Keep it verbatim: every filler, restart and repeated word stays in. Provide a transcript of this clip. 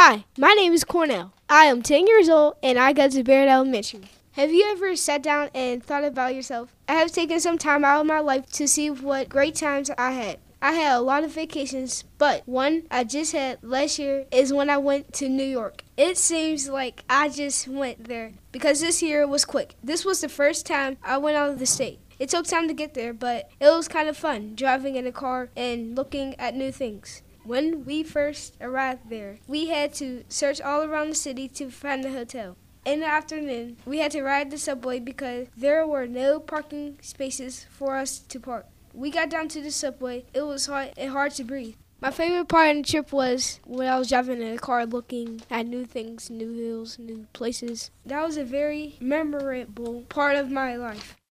Hi, my name is Cornell. I am ten years old and I go to Barrett Elementary. Have you ever sat down and thought about yourself? I have taken some time out of my life to see what great times I had. I had a lot of vacations, but one I just had last year is when I went to New York. It seems like I just went there because this year was quick. This was the first time I went out of the state. It took time to get there, but it was kind of fun driving in a car and looking at new things. When we first arrived there, we had to search all around the city to find a hotel. In the afternoon, we had to ride the subway because there were no parking spaces for us to park. We got down to the subway. It was hot and hard to breathe. My favorite part of the trip was when I was driving in the car looking at new things, new hills, new places. That was a very memorable part of my life.